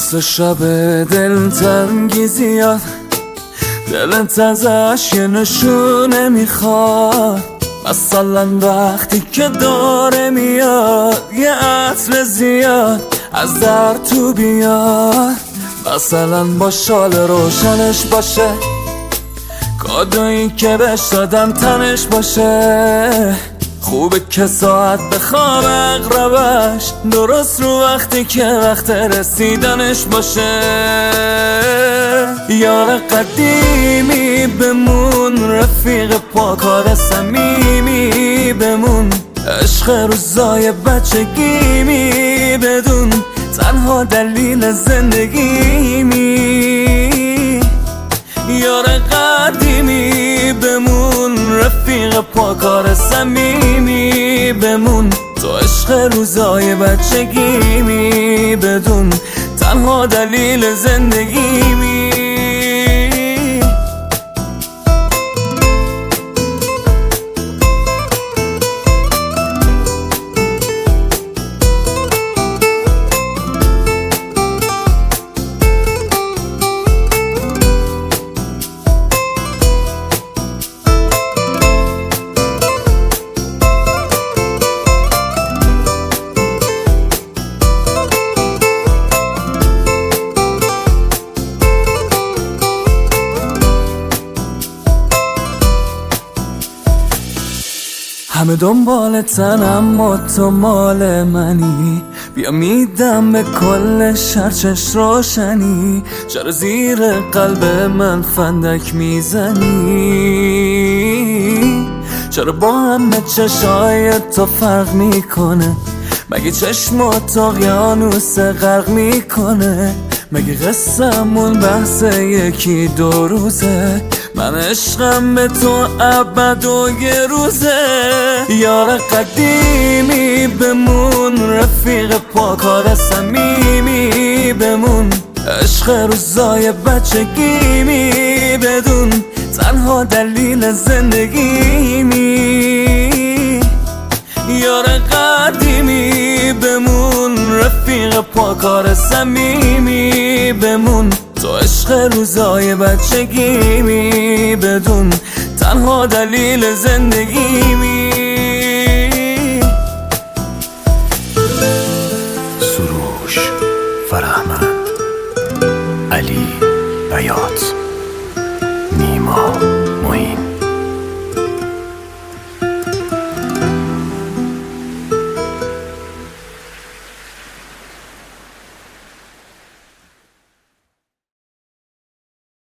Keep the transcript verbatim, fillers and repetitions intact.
مثل شب دلتنگی زیاد، دلت ازش یه نشونه میخواد. مثلا وقتی که داره میاد یه عطر زیاد از در تو بیاد. مثلا با شال روشنش باشه، کادویی که بهش دادم تنش باشه. خوبه که ساعت بخواب اقربش درست رو وقتی که وقت رسیدنش باشه. یار قدیمی بمون، رفیق پاکار صمیمی بمون، عشق روزای بچگیمی بدون، تنها دلیل زندگیمی. یار قدیمی بمون، رفیق پاکار صمیمی بمون، تو عشق روزای بچگیمی بدون، تنها دلیل زندگیمی. همه دنبالتن اما تو مال منی، بیا میدم به کل شرچش روشنی. چرا زیر قلب من فندک میزنی؟ چرا با همه چشای تو فرق میکنه؟ مگه چشمات اقیانوس غرق میکنه؟ مگه قصه‌مون بحث یکی دو روزه؟ من عشقم به تو ابد و یه روزه. یار قدیمی بمون، رفیق پاکار صمیمی بمون، عشق روزای بچگیمی بدون، تنها دلیل زندگیمی. یار قدیمی بمون، رفیق پاکار صمیمی بمون، تو عشق روزای بچگیمی بدون، تنها دلیل زندگیمی. سروش، فرهمند، علی بیات، نیما معین.